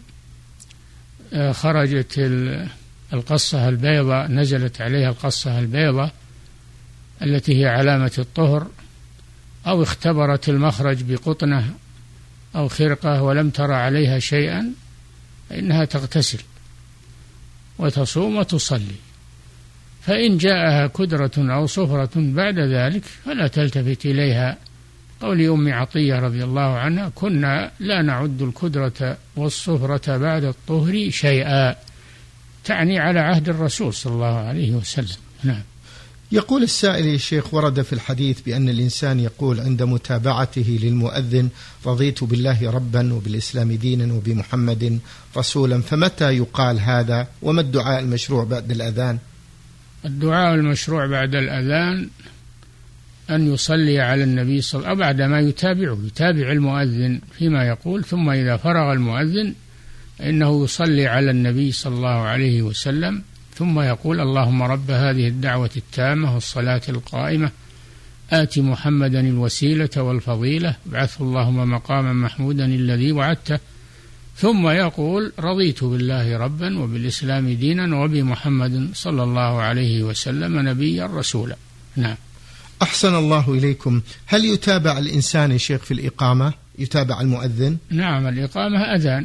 S3: خرجت القصة البيضاء، نزلت عليها القصة البيضاء التي هي علامة الطهر، أو اختبرت المخرج بقطنة أو خرقة ولم ترى عليها شيئا، فإنها تغتسل وتصوم وتصلي. فإن جاءها كدرة أو صفرة بعد ذلك فلا تلتفت إليها. قول أم عطية رضي الله عنها: كنا لا نعد الكدرة والصفرة بعد الطهر شيئا، تعني على عهد الرسول صلى الله عليه وسلم. نعم.
S2: يقول السائل: يا شيخ، ورد في الحديث بأن الإنسان يقول عند متابعته للمؤذن: رضيت بالله ربا وبالإسلام دينا وبمحمد رسولا، فمتى يقال هذا؟ وما الدعاء المشروع بعد الأذان؟
S3: الدعاء المشروع بعد الأذان أن يصلي على النبي صلى الله عليه وسلم، أو بعد ما يتابعه يتابع المؤذن فيما يقول، ثم إذا فرغ المؤذن إنه يصلي على النبي صلى الله عليه وسلم، ثم يقول: اللهم رب هذه الدعوة التامة والصلاة القائمة آت محمدا الوسيلة والفضيلة ابعثه اللهم مقاما محمودا الذي وعدته، ثم يقول: رضيت بالله ربا وبالإسلام دينا وبمحمد صلى الله عليه وسلم نبيا رسولا. نعم.
S2: أحسن الله إليكم. هل يتابع الإنسان يا شيخ في الإقامة؟ يتابع المؤذن؟
S3: نعم، الإقامة أذان،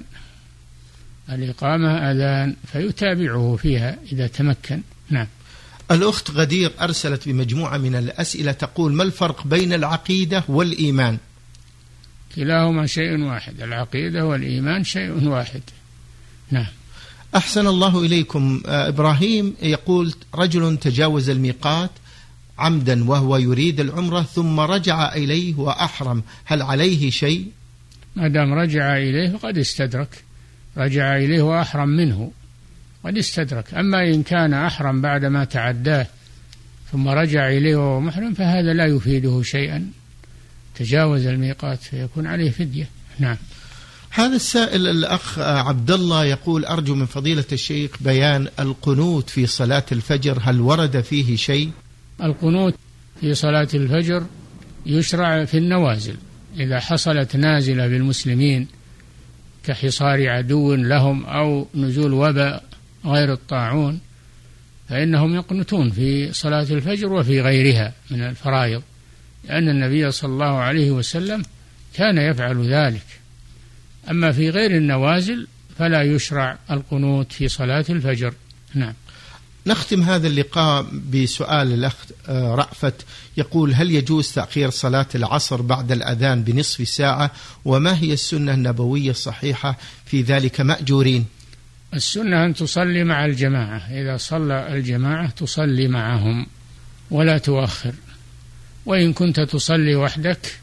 S3: الإقامة أذان فيتابعه فيها إذا تمكن. نعم.
S2: الأخت غدير أرسلت بمجموعة من الأسئلة تقول: ما الفرق بين العقيدة والإيمان؟
S3: كلاهما شيء واحد، العقيدة والإيمان شيء واحد. نعم.
S2: أحسن الله إليكم. إبراهيم يقول: رجل تجاوز الميقات عمدا وهو يريد العمرة ثم رجع إليه وأحرم، هل عليه شيء؟
S3: ما دام رجع إليه فقد استدرك، رجع إليه وأحرم منه قد استدرك. أما إن كان أحرم بعدما تعداه ثم رجع إليه وهو محرم فهذا لا يفيده شيئا، تجاوز الميقات فيكون عليه فدية. نعم.
S2: هذا السائل الأخ عبد الله يقول: أرجو من فضيلة الشيخ بيان القنوت في صلاة الفجر، هل ورد فيه شيء؟
S3: القنوت في صلاة الفجر يشرع في النوازل، إذا حصلت نازلة بالمسلمين كحصار عدو لهم أو نزول وباء غير الطاعون فإنهم يقنتون في صلاة الفجر وفي غيرها من الفرائض، لأن النبي صلى الله عليه وسلم كان يفعل ذلك. أما في غير النوازل فلا يشرع القنوت في صلاة الفجر. نعم.
S2: نختم هذا اللقاء بسؤال الأخ رأفت يقول: هل يجوز تأخير صلاة العصر بعد الأذان بنصف ساعة؟ وما هي السنة النبوية الصحيحة في ذلك مأجورين؟
S3: السنة أن تصلي مع الجماعة، إذا صلى الجماعة تصلي معهم ولا تؤخر، وإن كنت تصلي وحدك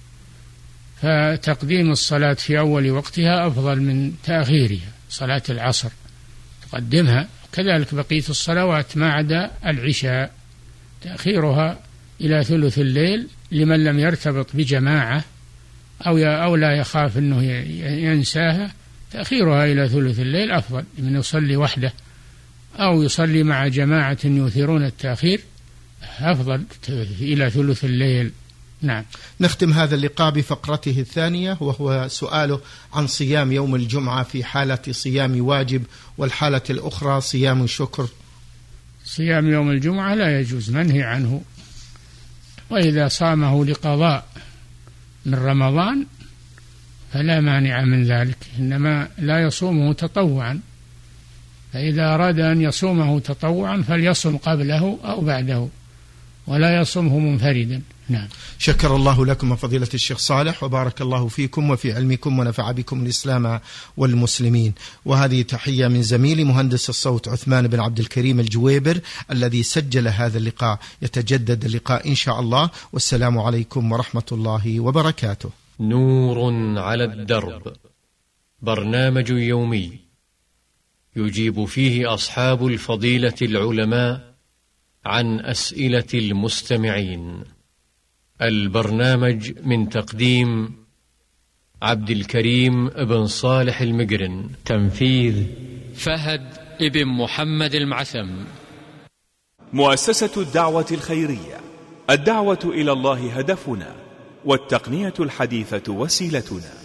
S3: فتقديم الصلاة في أول وقتها أفضل من تأخيرها. صلاة العصر تقدمها، كذلك بقية الصلوات ما عدا العشاء تأخيرها إلى ثلث الليل لمن لم يرتبط بجماعة أو أو لا يخاف أنه ينساها، تأخيرها إلى ثلث الليل أفضل من يصلي وحده، أو يصلي مع جماعة يؤثرون التأخير أفضل إلى ثلث الليل. نعم.
S2: نختم هذا اللقاء بفقرته الثانية، وهو سؤاله عن صيام يوم الجمعة في حالة صيام واجب، والحالة الأخرى صيام شكر.
S3: صيام يوم الجمعة لا يجوز، منهي عنه، وإذا صامه لقضاء من رمضان فلا مانع من ذلك، إنما لا يصومه تطوعا، فإذا أراد أن يصومه تطوعا فليصم قبله أو بعده، ولا يصومه منفردا. نعم.
S2: شكر الله لكم فضيلة الشيخ صالح، وبارك الله فيكم وفي علمكم، ونفع بكم الإسلام والمسلمين. وهذه تحية من زميلي مهندس الصوت عثمان بن عبد الكريم الجويبر الذي سجل هذا اللقاء. يتجدد اللقاء إن شاء الله، والسلام عليكم ورحمة الله وبركاته.
S1: نور على الدرب، برنامج يومي يجيب فيه أصحاب الفضيلة العلماء عن أسئلة المستمعين. البرنامج من تقديم عبد الكريم بن صالح المقرن،
S4: تنفيذ
S1: فهد ابن محمد المعثم.
S5: مؤسسة الدعوة الخيرية، الدعوة إلى الله هدفنا، والتقنية الحديثة وسيلتنا.